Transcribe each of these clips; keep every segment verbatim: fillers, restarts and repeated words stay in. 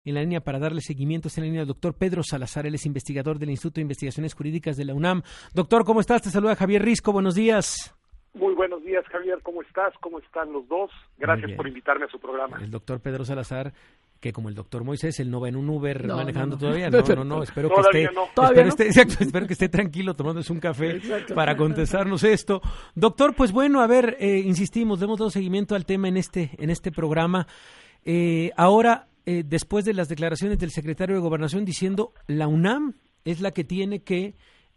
En la línea para darle seguimiento está en la línea el doctor Pedro Salazar, él es investigador del Instituto de Investigaciones Jurídicas de la UNAM. Doctor, ¿cómo estás? Te saluda Javier Risco, buenos días. Muy buenos días, Javier, ¿cómo estás? ¿Cómo están los dos? Gracias por invitarme a su programa. El doctor Pedro Salazar, que como el doctor Moisés, él no va en un Uber no, manejando no, no. todavía. No, no, no, espero todavía que esté, no. ¿Todavía espero, no? Esté, exacto, espero que esté tranquilo tomándose un café exacto. para contestarnos esto. Doctor, pues bueno, a ver, eh, insistimos, le hemos dado seguimiento al tema en este, en este programa. Eh, ahora, eh, después de las declaraciones del secretario de Gobernación diciendo la UNAM es la que tiene que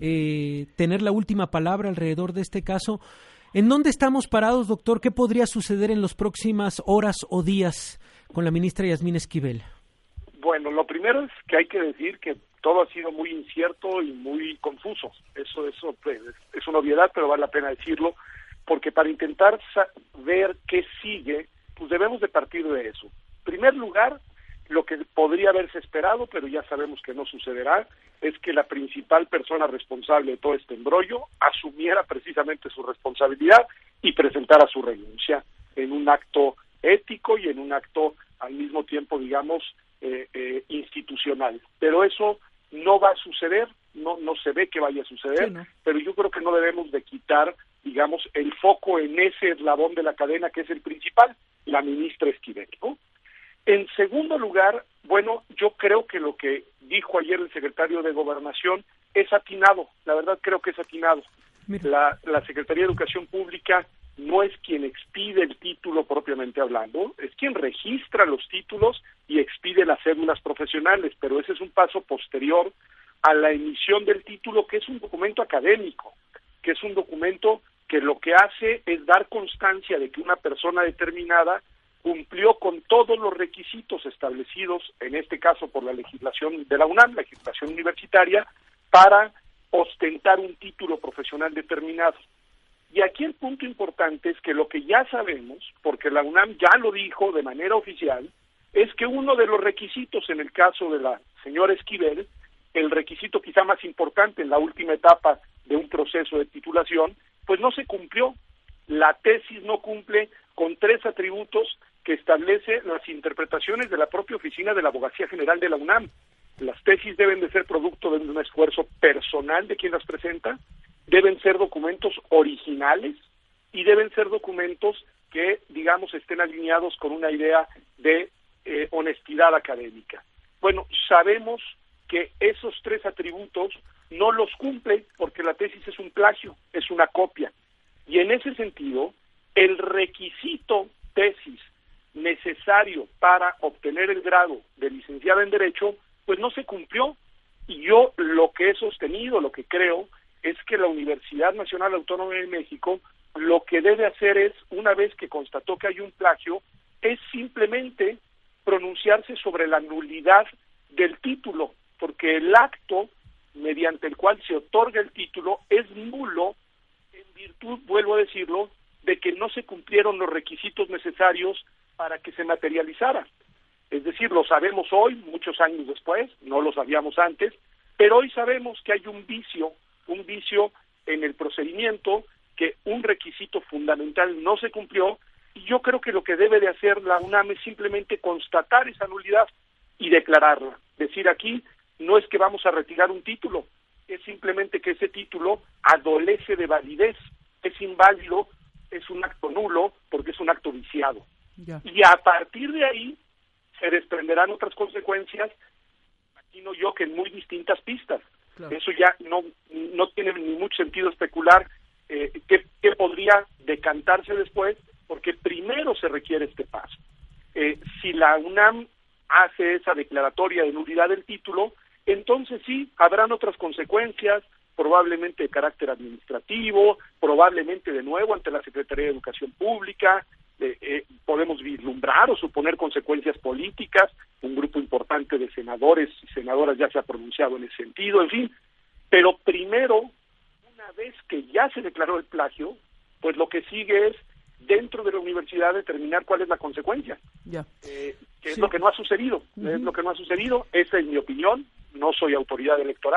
eh, tener la última palabra alrededor de este caso, ¿en dónde estamos parados, doctor? ¿Qué podría suceder en las próximas horas o días con la ministra Yasmín Esquivel? Bueno, lo primero es que hay que decir que todo ha sido muy incierto y muy confuso. Eso, eso pues, es una obviedad, pero vale la pena decirlo, porque para intentar saber qué sigue, pues debemos de partir de eso. En primer lugar, lo que podría haberse esperado, pero ya sabemos que no sucederá, es que la principal persona responsable de todo este embrollo asumiera precisamente su responsabilidad y presentara su renuncia en un acto ético y en un acto al mismo tiempo, digamos, eh, eh, institucional. Pero eso no va a suceder, no no se ve que vaya a suceder, sí, ¿no? Pero yo creo que no debemos de quitar, digamos, el foco en ese eslabón de la cadena que es el principal, la ministra Esquivel, ¿no? En segundo lugar, bueno, yo creo que lo que dijo ayer el secretario de Gobernación es atinado, la verdad creo que es atinado. La, la Secretaría de Educación Pública no es quien expide el título propiamente hablando, es quien registra los títulos y expide las cédulas profesionales, pero ese es un paso posterior a la emisión del título, que es un documento académico, que es un documento que lo que hace es dar constancia de que una persona determinada cumplió con todos los requisitos establecidos, en este caso por la legislación de la UNAM, la legislación universitaria, para ostentar un título profesional determinado. Y aquí el punto importante es que lo que ya sabemos, porque la UNAM ya lo dijo de manera oficial, es que uno de los requisitos en el caso de la señora Esquivel, el requisito quizá más importante en la última etapa de un proceso de titulación, pues no se cumplió. La tesis no cumple con tres atributos que establece las interpretaciones de la propia Oficina de la Abogacía General de la UNAM. Las tesis deben de ser producto de un esfuerzo personal de quien las presenta, deben ser documentos originales y deben ser documentos que, digamos, estén alineados con una idea de eh, honestidad académica. Bueno, sabemos que esos tres atributos no los cumple porque la tesis es un plagio, es una copia. Y en ese sentido, el requisito tesis necesario para obtener el grado de licenciada en Derecho, pues no se cumplió. Y yo lo que he sostenido, lo que creo, es que la Universidad Nacional Autónoma de México lo que debe hacer es, una vez que constató que hay un plagio, es simplemente pronunciarse sobre la nulidad del título, porque el acto mediante el cual se otorga el título es nulo en virtud, vuelvo a decirlo, de que no se cumplieron los requisitos necesarios para que se materializara. Es decir, lo sabemos hoy, muchos años después, no lo sabíamos antes, pero hoy sabemos que hay un vicio, un vicio en el procedimiento, que un requisito fundamental no se cumplió, y yo creo que lo que debe de hacer la UNAM es simplemente constatar esa nulidad y declararla. Decir aquí, no es que vamos a retirar un título, es simplemente que ese título adolece de validez, es inválido, es un acto nulo, porque es un acto viciado. Ya. Y a partir de ahí se desprenderán otras consecuencias, imagino yo que en muy distintas pistas. Claro. Eso ya no no tiene ni mucho sentido especular eh, qué, qué podría decantarse después, porque primero se requiere este paso. Eh, si la UNAM hace esa declaratoria de nulidad del título, entonces sí, habrán otras consecuencias, probablemente de carácter administrativo, probablemente de nuevo ante la Secretaría de Educación Pública, eh, eh, podemos vislumbrar o suponer consecuencias políticas, un grupo importante de senadores y senadoras ya se ha pronunciado en ese sentido, en fin, pero primero, una vez que ya se declaró el plagio, pues lo que sigue es, dentro de la universidad, determinar cuál es la consecuencia, ya. eh, que sí. es lo que no ha sucedido, uh-huh. es lo que no ha sucedido, esa es mi opinión, no soy autoridad electoral,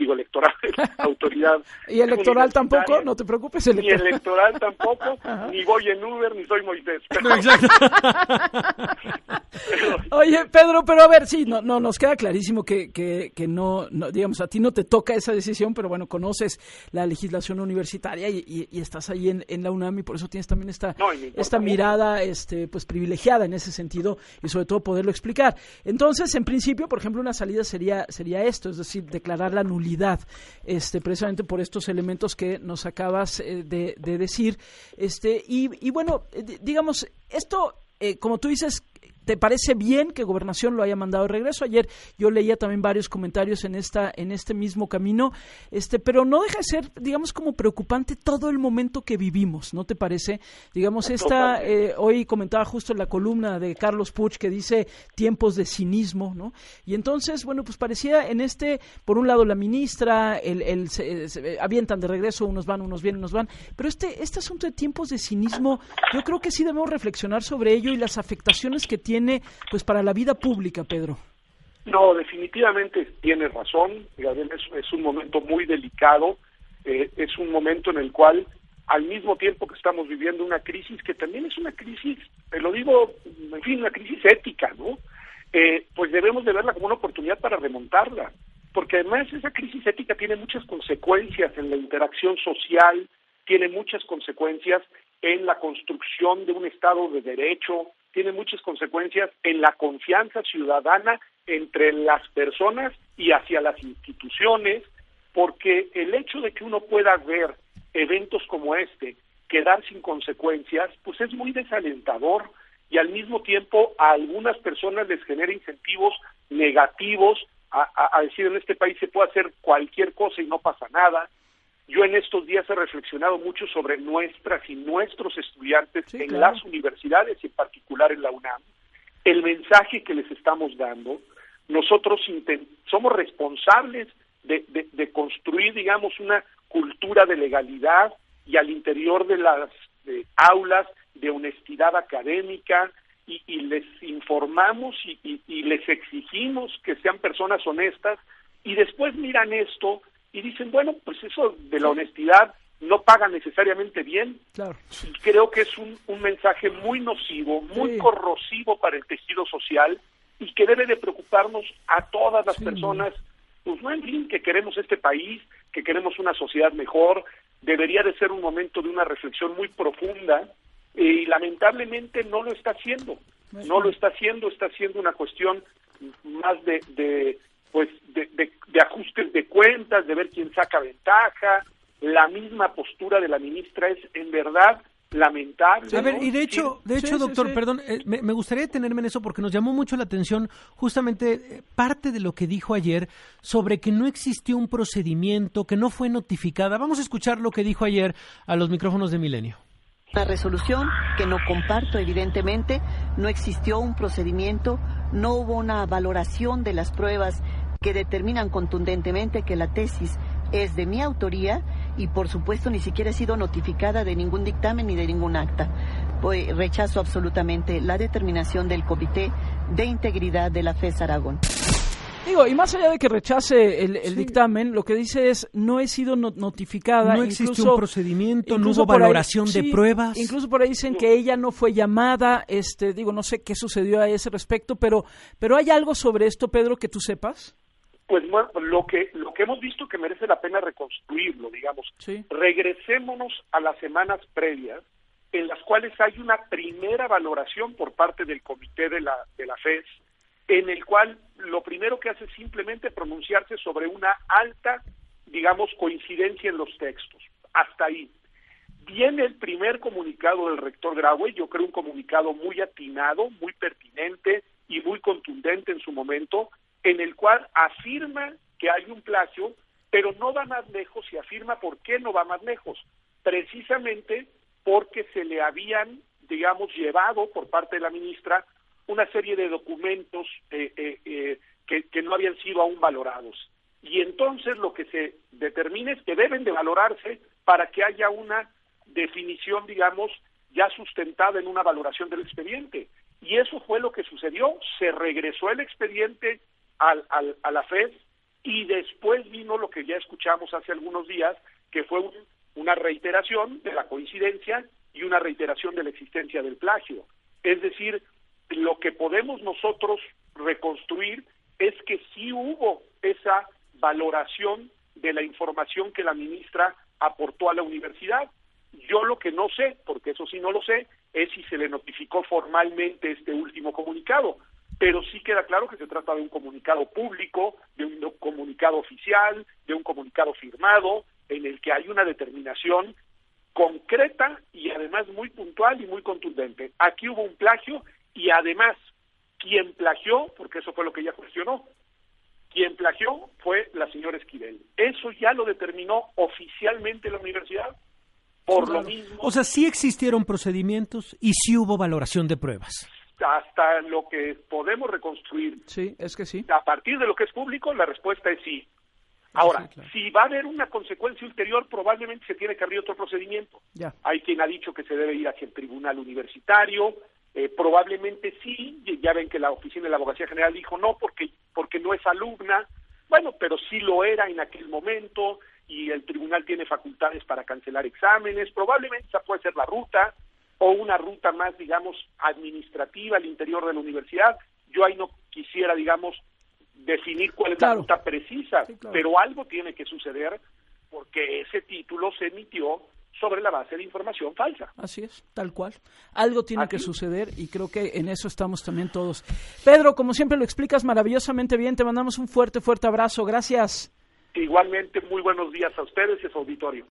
digo electoral, autoridad. ¿Y electoral tampoco? No te preocupes. Electoral. Ni electoral tampoco, ni voy en Uber, ni soy Moisés. No, exacto. Pero, oye, Pedro, pero a ver, sí, no, no nos queda clarísimo que, que, que no, no, digamos, a ti no te toca esa decisión, pero bueno, conoces la legislación universitaria y, y, y estás ahí en, en la UNAM y por eso tienes también esta, no, esta mirada, este, pues privilegiada en ese sentido y sobre todo poderlo explicar. Entonces, en principio, por ejemplo, una salida sería, sería esto, es decir, declarar la nulidad, este, precisamente por estos elementos que nos acabas eh, de, de decir, este, y, y bueno, eh, digamos, esto, eh, como tú dices, ¿te parece bien que Gobernación lo haya mandado de regreso? Ayer yo leía también varios comentarios en esta en este mismo camino, este, pero no deja de ser, digamos, como preocupante todo el momento que vivimos, ¿no te parece? Digamos, esta, eh, hoy comentaba justo en la columna de Carlos Puig que dice tiempos de cinismo, ¿no? Y entonces, bueno, pues parecía en este, por un lado la ministra, el, el se, se avientan de regreso, unos van, unos vienen, unos van, pero este, este asunto de tiempos de cinismo, yo creo que sí debemos reflexionar sobre ello y las afectaciones que tiene tiene pues para la vida pública, Pedro. No, definitivamente tienes razón, Gabriel, es, es un momento muy delicado, eh, es un momento en el cual, al mismo tiempo que estamos viviendo una crisis, que también es una crisis, te lo digo, en fin, una crisis ética, ¿no? Eh, pues debemos de verla como una oportunidad para remontarla, porque además esa crisis ética tiene muchas consecuencias en la interacción social, tiene muchas consecuencias en la construcción de un Estado de Derecho, tiene muchas consecuencias en la confianza ciudadana entre las personas y hacia las instituciones, porque el hecho de que uno pueda ver eventos como este quedar sin consecuencias, pues es muy desalentador y al mismo tiempo a algunas personas les genera incentivos negativos a, a, a decir en este país se puede hacer cualquier cosa y no pasa nada. Yo en estos días he reflexionado mucho sobre nuestras y nuestros estudiantes sí, en claro. las universidades y en particular en la UNAM, el mensaje que les estamos dando. Nosotros intent- somos responsables de, de, de construir, digamos, una cultura de legalidad y al interior de las de aulas de honestidad académica y, y les informamos y, y, y les exigimos que sean personas honestas y después miran esto y dicen, bueno, pues eso de la honestidad no paga necesariamente bien. Claro. Y creo que es un, un mensaje muy nocivo, muy sí. corrosivo para el tejido social y que debe de preocuparnos a todas las sí. personas, pues no en fin, que queremos este país, que queremos una sociedad mejor. Debería de ser un momento de una reflexión muy profunda y lamentablemente no lo está haciendo. No lo está haciendo, está haciendo una cuestión más de... de pues de, de, de ajustes de cuentas, de ver quién saca ventaja. La misma postura de la ministra es en verdad lamentable. A ver, ¿no? y de hecho, de hecho, sí, doctor, sí, sí. perdón, eh, me, me gustaría detenerme en eso porque nos llamó mucho la atención justamente eh, parte de lo que dijo ayer sobre que no existió un procedimiento, que no fue notificada. Vamos a escuchar lo que dijo ayer a los micrófonos de Milenio. Una resolución que no comparto, evidentemente, no existió un procedimiento, no hubo una valoración de las pruebas que determinan contundentemente que la tesis es de mi autoría y, por supuesto, ni siquiera he sido notificada de ningún dictamen ni de ningún acta. Pues rechazo absolutamente la determinación del Comité de Integridad de la FES Aragón. Digo, y más allá de que rechace el, el sí. dictamen, lo que dice es, no he sido no, notificada. No existe un procedimiento, no hubo valoración ahí, de sí, pruebas. Incluso por ahí dicen que ella no fue llamada, este, digo, no sé qué sucedió a ese respecto, pero, pero ¿hay algo sobre esto, Pedro, que tú sepas? Pues bueno, lo que lo que hemos visto que merece la pena reconstruirlo, digamos. Sí. Regresémonos a las semanas previas, en las cuales hay una primera valoración por parte del comité de la de la FES, en el cual lo primero que hace es simplemente pronunciarse sobre una alta, digamos, coincidencia en los textos. Hasta ahí. Viene el primer comunicado del rector Graue, yo creo un comunicado muy atinado, muy pertinente y muy contundente en su momento, en el cual afirma que hay un plagio, pero no va más lejos y afirma por qué no va más lejos. Precisamente porque se le habían, digamos, llevado por parte de la ministra una serie de documentos eh, eh, eh, que, que no habían sido aún valorados. Y entonces lo que se determina es que deben de valorarse para que haya una definición, digamos, ya sustentada en una valoración del expediente. Y eso fue lo que sucedió. Se regresó el expediente al, al, a la FES, y después vino lo que ya escuchamos hace algunos días, que fue un, una reiteración de la coincidencia y una reiteración de la existencia del plagio. Es decir, lo que podemos nosotros reconstruir es que sí hubo esa valoración de la información que la ministra aportó a la universidad. Yo lo que no sé, porque eso sí no lo sé, es si se le notificó formalmente este último comunicado, pero sí queda claro que se trata de un comunicado público, de un comunicado oficial, de un comunicado firmado, en el que hay una determinación concreta y además muy puntual y muy contundente. Aquí hubo un plagio y además quien plagió, porque eso fue lo que ella cuestionó, quien plagió fue la señora Esquivel. Eso ya lo determinó oficialmente la universidad. Por claro. lo mismo. O sea, sí existieron procedimientos y sí hubo valoración de pruebas. Hasta lo que podemos reconstruir. Sí, es que sí. A partir de lo que es público, la respuesta es sí. Ahora, sí, claro. Si va a haber una consecuencia ulterior, probablemente se tiene que abrir otro procedimiento. Ya. Hay quien ha dicho que se debe ir hacia el tribunal universitario, eh, probablemente sí, ya ven que la oficina de la Abogacía General dijo no, porque, porque no es alumna, bueno, pero sí lo era en aquel momento, y el tribunal tiene facultades para cancelar exámenes, probablemente esa puede ser la ruta, o una ruta más, digamos, administrativa al interior de la universidad. Yo ahí no quisiera, digamos, definir cuál es claro. la ruta precisa, sí, claro. pero algo tiene que suceder porque ese título se emitió sobre la base de información falsa. Así es, tal cual. Algo tiene Así. que suceder y creo que en eso estamos también todos. Pedro, como siempre lo explicas maravillosamente bien, te mandamos un fuerte, fuerte abrazo. Gracias. Igualmente, muy buenos días a ustedes y a su auditorio.